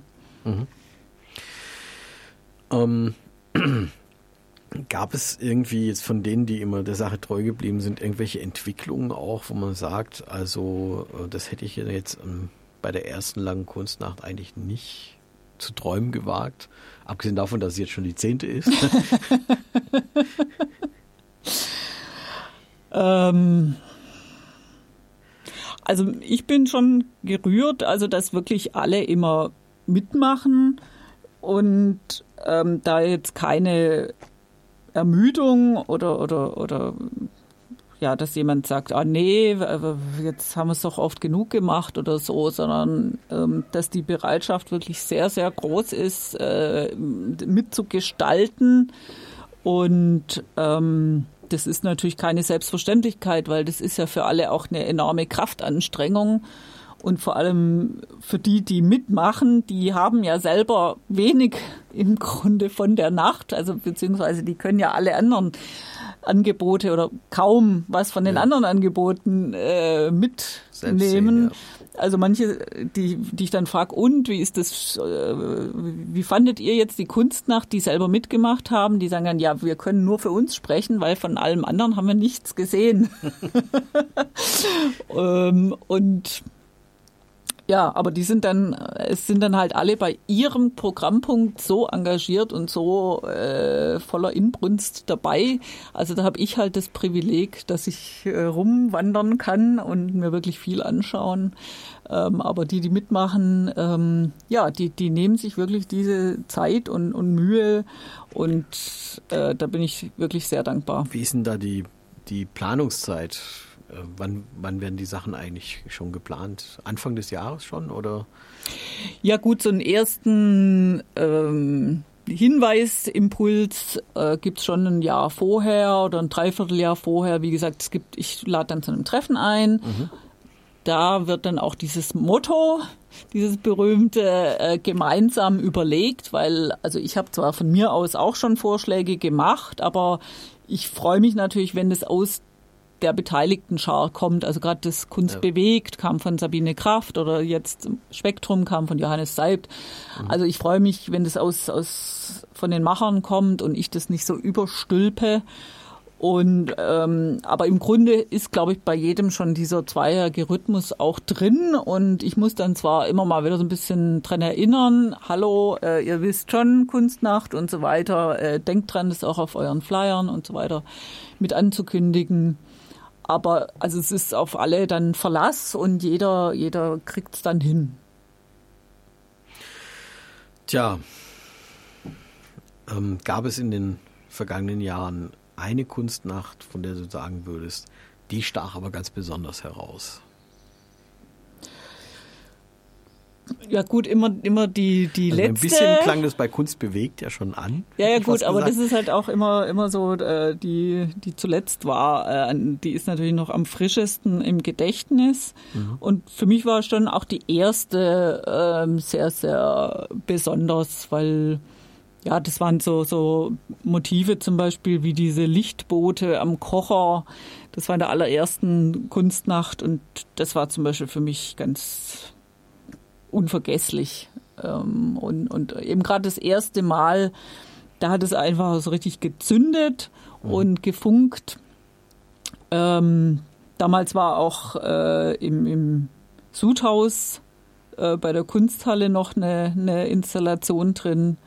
Gab es irgendwie jetzt von denen, die immer der Sache treu geblieben sind, irgendwelche Entwicklungen auch, wo man sagt, also das hätte ich jetzt bei der ersten langen Kunstnacht eigentlich nicht zu träumen gewagt, abgesehen davon, dass es jetzt schon die 10. ist? Also ich bin schon gerührt, also dass wirklich alle immer mitmachen und da jetzt keine Ermüdung oder ja, dass jemand sagt, nee, jetzt haben wir es doch oft genug gemacht oder so, sondern dass die Bereitschaft wirklich sehr, sehr groß ist, mitzugestalten. Und das ist natürlich keine Selbstverständlichkeit, weil das ist ja für alle auch eine enorme Kraftanstrengung. Und vor allem für die mitmachen, die haben ja selber wenig im Grunde von der Nacht, also beziehungsweise die können ja alle anderen Angebote oder kaum was von den anderen Angeboten mitnehmen. Ja. Also manche, die ich dann frage, und wie ist das, wie fandet ihr jetzt die Kunstnacht, die selber mitgemacht haben? Die sagen dann, ja, wir können nur für uns sprechen, weil von allem anderen haben wir nichts gesehen. Und ja, aber es sind dann halt alle bei ihrem Programmpunkt so engagiert und so voller Inbrunst dabei. Also da habe ich halt das Privileg, dass ich rumwandern kann und mir wirklich viel anschauen. Aber die mitmachen, die nehmen sich wirklich diese Zeit und Mühe und da bin ich wirklich sehr dankbar. Wie ist denn da die Planungszeit? Wann werden die Sachen eigentlich schon geplant? Anfang des Jahres schon, oder? Ja gut, so einen ersten Hinweisimpuls gibt es schon ein Jahr vorher oder ein Dreivierteljahr vorher. Wie gesagt, ich lade dann zu einem Treffen ein. Mhm. Da wird dann auch dieses Motto, dieses berühmte, gemeinsam überlegt, weil, also ich habe zwar von mir aus auch schon Vorschläge gemacht, aber ich freue mich natürlich, wenn das aus der beteiligten Schar kommt. Also gerade das Kunst bewegt kam von Sabine Kraft oder jetzt Spektrum kam von Johannes Seibt. Mhm. Also ich freue mich, wenn das von den Machern kommt und ich das nicht so überstülpe. Und aber im Grunde ist, glaube ich, bei jedem schon dieser zweijährige Rhythmus auch drin. Und ich muss dann zwar immer mal wieder so ein bisschen dran erinnern, hallo, ihr wisst schon, Kunstnacht und so weiter. Denkt dran, das auch auf euren Flyern und so weiter mit anzukündigen. Aber also es ist auf alle dann Verlass und jeder kriegt es dann hin. Tja, gab es in den vergangenen Jahren eine Kunstnacht, von der du sagen würdest, die stach aber ganz besonders heraus? Ja gut, immer die letzte. Ein bisschen klang das bei Kunst bewegt ja schon an. Ja gut, aber das ist halt auch immer so, die zuletzt war, die ist natürlich noch am frischesten im Gedächtnis. Mhm. Und für mich war schon auch die erste sehr, sehr besonders, weil ja, das waren so Motive zum Beispiel wie diese Lichtboote am Kocher. Das war in der allerersten Kunstnacht und das war zum Beispiel für mich ganz unvergesslich. Und eben gerade das erste Mal, da hat es einfach so richtig gezündet und gefunkt. Damals war auch im Sudhaus bei der Kunsthalle noch eine Installation drin.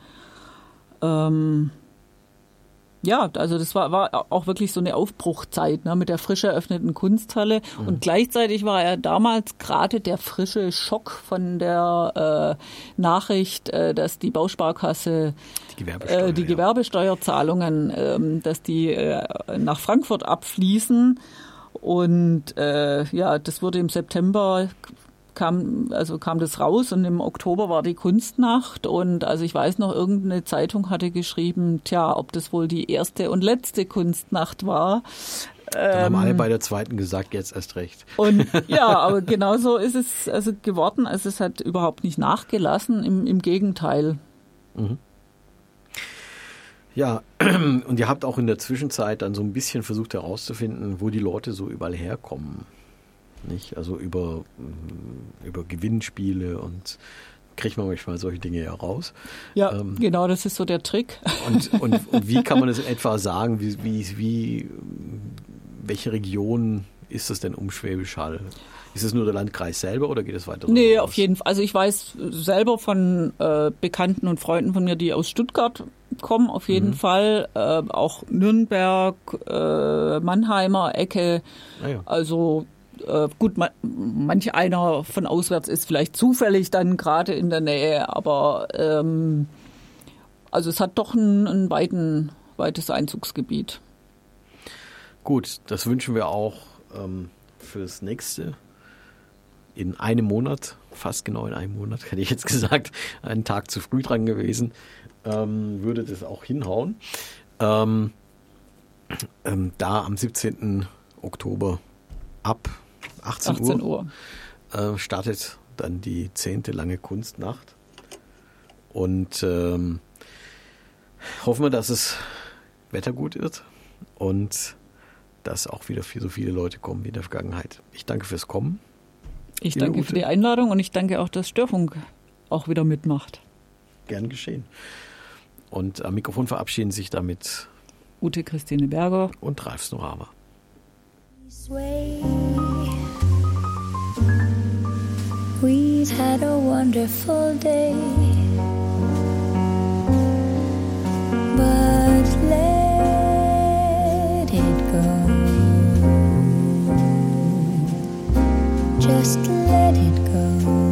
Ja, also das war auch wirklich so eine Aufbruchzeit, ne, mit der frisch eröffneten Kunsthalle. Mhm. Und gleichzeitig war ja damals gerade der frische Schock von der Nachricht, dass die Bausparkasse die Gewerbesteuerzahlungen, dass die nach Frankfurt abfließen. Und das wurde im September kam das raus und im Oktober war die Kunstnacht und also ich weiß noch, irgendeine Zeitung hatte geschrieben, ob das wohl die erste und letzte Kunstnacht war. Dann haben alle bei der zweiten gesagt, jetzt erst recht. Und ja, aber genauso ist es also geworden, also es hat überhaupt nicht nachgelassen, im Gegenteil. Mhm. Ja, und ihr habt auch in der Zwischenzeit dann so ein bisschen versucht herauszufinden, wo die Leute so überall herkommen. Nicht? Also über Gewinnspiele und kriegt man manchmal solche Dinge ja raus. Ja, genau, das ist so der Trick. Und wie kann man das in etwa sagen? Welche Region ist das denn um Schwäbisch Hall? Ist es nur der Landkreis selber oder geht es weiter? Nee, auf jeden Fall. Also ich weiß selber von Bekannten und Freunden von mir, die aus Stuttgart kommen, auf jeden Fall. Auch Nürnberg, Mannheimer Ecke. Ah ja. Also Gut, manch einer von auswärts ist vielleicht zufällig dann gerade in der Nähe, aber also es hat doch ein weites Einzugsgebiet. Gut, das wünschen wir auch fürs nächste. In einem Monat, fast genau in einem Monat, hätte ich jetzt gesagt, einen Tag zu früh dran gewesen, würde das auch hinhauen. Da am 17. Oktober ab 18 Uhr startet dann die 10. lange Kunstnacht. Und hoffen wir, dass es Wetter gut wird und dass auch wieder so viele Leute kommen wie in der Vergangenheit. Ich danke fürs Kommen. Ich danke für die Einladung und ich danke auch, dass Störfunk auch wieder mitmacht. Gern geschehen. Und am Mikrofon verabschieden sich damit Ute Christine Berger und Ralf Snorama. We've had a wonderful day, but let it go. Just let it go.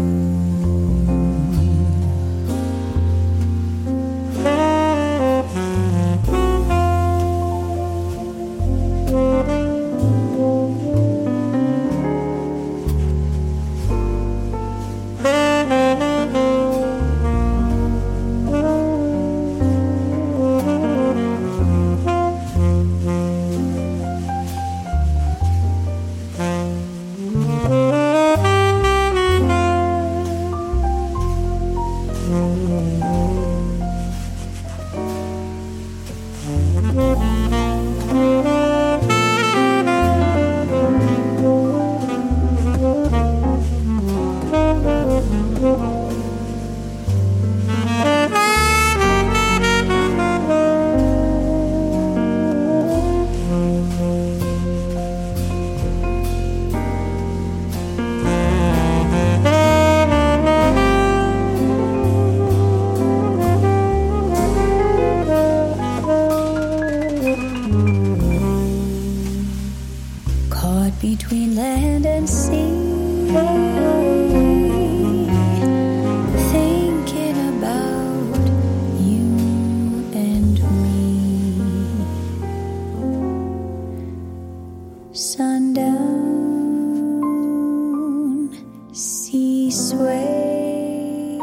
Between land and sea, thinking about you and me. Sundown, sea sway.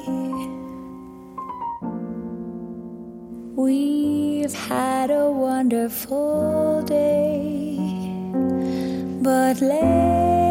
We've had a wonderful day, but let